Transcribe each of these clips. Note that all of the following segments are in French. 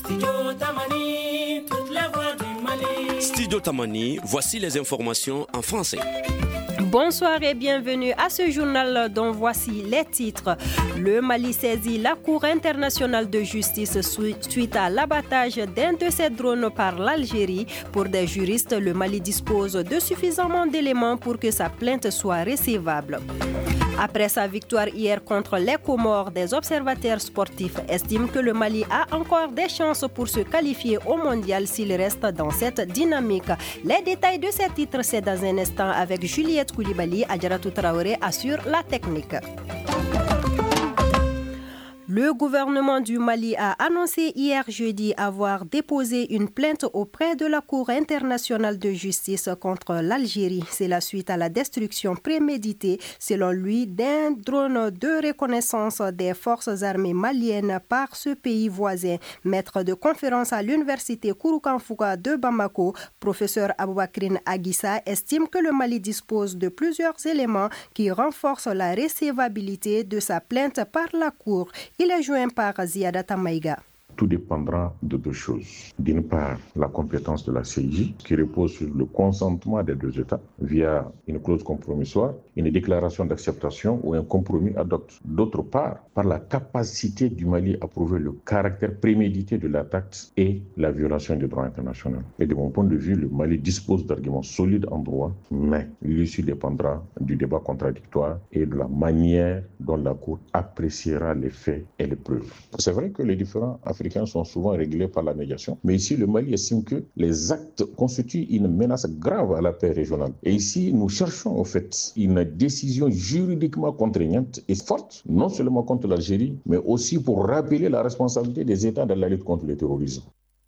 Studio Tamani, voici les informations en français. Bonsoir et bienvenue à ce journal dont voici les titres. Le Mali saisit la Cour internationale de justice suite à l'abattage d'un de ses drones par l'Algérie. Pour des juristes, le Mali dispose de suffisamment d'éléments pour que sa plainte soit recevable. Après sa victoire hier contre les Comores, des observateurs sportifs estiment que le Mali a encore des chances pour se qualifier au mondial s'il reste dans cette dynamique. Les détails de ces titres, c'est dans un instant avec Juliette Koulibaly. Adjaratou Traoré assure la technique. Le gouvernement du Mali a annoncé hier jeudi avoir déposé une plainte auprès de la Cour internationale de justice contre l'Algérie. C'est la suite à la destruction préméditée, selon lui, d'un drone de reconnaissance des forces armées maliennes par ce pays voisin. Maître de conférence à l'université Kouroukanfouka de Bamako, professeur Aboubakrine Aguissa estime que le Mali dispose de plusieurs éléments qui renforcent la recevabilité de sa plainte par la Cour. Il est joint par Ziadata Maïga. Tout dépendra de deux choses. D'une part, la compétence de la CIJ qui repose sur le consentement des deux États via une clause compromissoire, une déclaration d'acceptation ou un compromis ad hoc. D'autre part, par la capacité du Mali à prouver le caractère prémédité de l'attaque et la violation du droit international. Et de mon point de vue, le Mali dispose d'arguments solides en droit, mais l'issue dépendra du débat contradictoire et de la manière dont la Cour appréciera les faits et les preuves. C'est vrai que les différents Africains sont souvent réglés par la médiation. Mais ici, le Mali estime que les actes constituent une menace grave à la paix régionale. Et ici, nous cherchons en fait une décision juridiquement contraignante et forte, non seulement contre l'Algérie, mais aussi pour rappeler la responsabilité des États dans la lutte contre le terrorisme.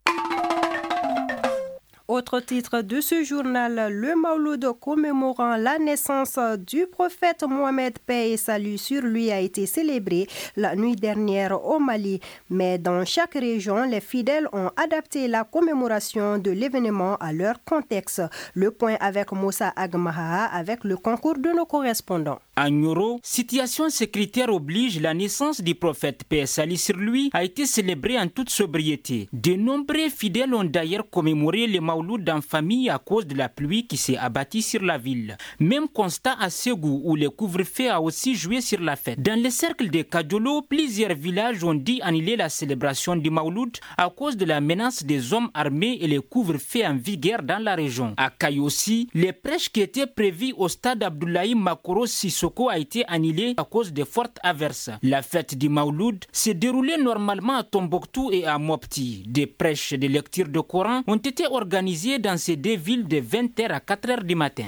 Autre titre de ce journal, le Mawlud commémorant la naissance du prophète Mohamed, paix et salut sur lui, a été célébré la nuit dernière au Mali. Mais dans chaque région, les fidèles ont adapté la commémoration de l'événement à leur contexte. Le point avec Moussa Agmaha avec le concours de nos correspondants. À Nioro, situation sécuritaire oblige, la naissance du prophète, paix et salut sur lui, a été célébrée en toute sobriété. De nombreux fidèles ont d'ailleurs commémoré le Mawlud en famille à cause de la pluie qui s'est abattue sur la ville. Même constat à Ségou où le couvre-feu a aussi joué sur la fête. Dans le cercle de Kadjolo, plusieurs villages ont dû annuler la célébration du Mawlud à cause de la menace des hommes armés et le couvre-feu en vigueur dans la région. À Kayossi, les prêches qui étaient prévus au stade Abdoulaye Makoro Sissoko a été annulé à cause de fortes averses. La fête du Mawlud s'est déroulée normalement à Tombouctou et à Mopti. Des prêches et des lectures de Coran ont été organisées dans ces deux villes de 20h à 4h du matin.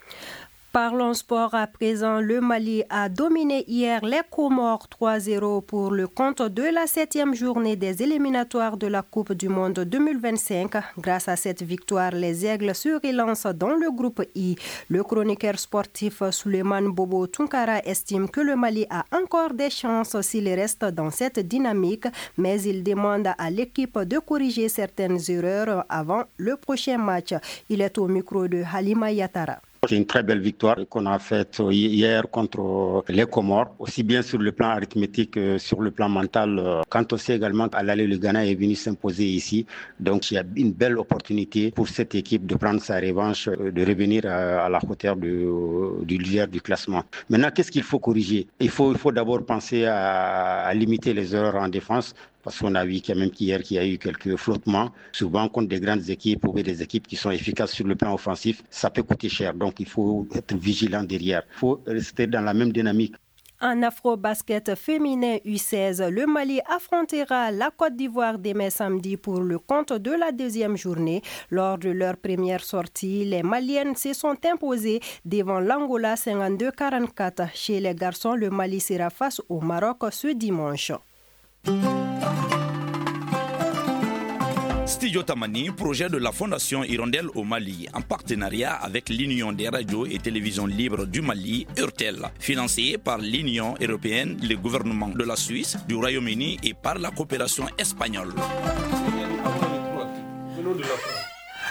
Parlons sport à présent. Le Mali a dominé hier les Comores 3-0 pour le compte de la 7e journée des éliminatoires de la Coupe du Monde 2025. Grâce à cette victoire, les Aigles se relancent dans le groupe I. Le chroniqueur sportif Souleymane Bobo Tunkara estime que le Mali a encore des chances s'il reste dans cette dynamique, mais il demande à l'équipe de corriger certaines erreurs avant le prochain match. Il est au micro de Halima Yatara. C'est une très belle victoire qu'on a faite hier contre les Comores, aussi bien sur le plan arithmétique que sur le plan mental. Quand on sait également qu'à l'aller, le Ghana est venu s'imposer ici. Donc il y a une belle opportunité pour cette équipe de prendre sa revanche, de revenir à la hauteur du leader du classement. Maintenant, qu'est-ce qu'il faut corriger ? Il faut d'abord penser à limiter les erreurs en défense. Parce qu'on a vu quand même qu'hier qu'il y a eu quelques flottements, souvent contre des grandes équipes ou des équipes qui sont efficaces sur le plan offensif, ça peut coûter cher. Donc il faut être vigilant derrière. Il faut rester dans la même dynamique. En afro-basket féminin U16, le Mali affrontera la Côte d'Ivoire demain samedi pour le compte de la deuxième journée. Lors de leur première sortie, les Maliennes se sont imposées devant l'Angola 52-44. Chez les garçons, le Mali sera face au Maroc ce dimanche. Studio Tamani, projet de la Fondation Hirondelle au Mali, en partenariat avec l'Union des radios et télévisions libres du Mali, URTEL, financé par l'Union européenne, le gouvernement de la Suisse, du Royaume-Uni et par la coopération espagnole.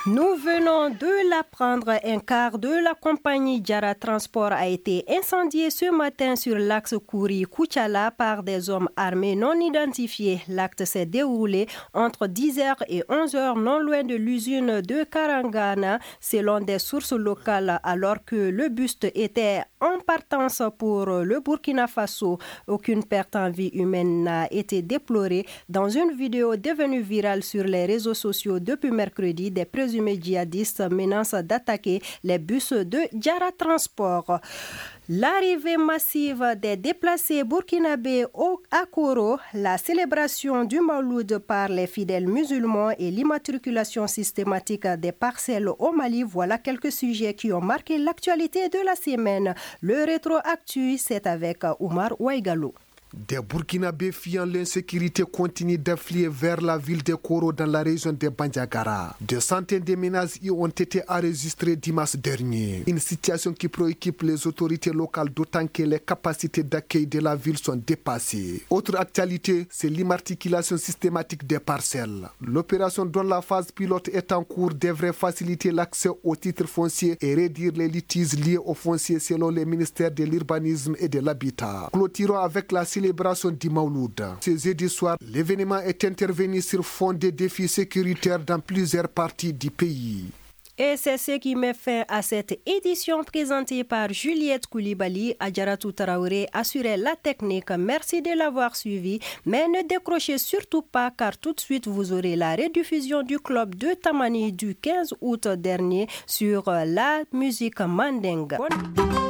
Nous venons de l'apprendre, un quart de la compagnie Jara Transport a été incendié ce matin sur l'axe Kouri-Kouchala par des hommes armés non identifiés. L'acte s'est déroulé entre 10h et 11h non loin de l'usine de Karangana, selon des sources locales, alors que le buste était en partance pour le Burkina Faso. Aucune perte en vie humaine n'a été déplorée. Dans une vidéo devenue virale sur les réseaux sociaux depuis mercredi, des présumés djihadistes menacent d'attaquer les bus de Jara Transport. L'arrivée massive des déplacés burkinabés à Koro, la célébration du Mawlud par les fidèles musulmans et l'immatriculation systématique des parcelles au Mali, voilà quelques sujets qui ont marqué l'actualité de la semaine. Le rétro-actu, c'est avec Oumar Ouaïgalou. Des Burkinabés fuyant l'insécurité continuent d'affluer vers la ville de Koro dans la région de Bandiagara. Des centaines de ménages y ont été enregistrés dimanche dernier. Une situation qui préoccupe les autorités locales, d'autant que les capacités d'accueil de la ville sont dépassées. Autre actualité, c'est l'immatriculation systématique des parcelles. L'opération dont la phase pilote est en cours devrait faciliter l'accès aux titres fonciers et réduire les litiges liés aux fonciers selon les ministères de l'urbanisme et de l'habitat. Clôturons avec la célébration du Mawlud. Ce jeudi soir, l'événement est intervenu sur fond de défis sécuritaires dans plusieurs parties du pays. Et c'est ce qui met fin à cette édition présentée par Juliette Koulibaly. Adjaratou Traoré assurait la technique. Merci de l'avoir suivi. Mais ne décrochez surtout pas car tout de suite vous aurez la rediffusion du club de Tamani du 15 août dernier sur la musique mandingue.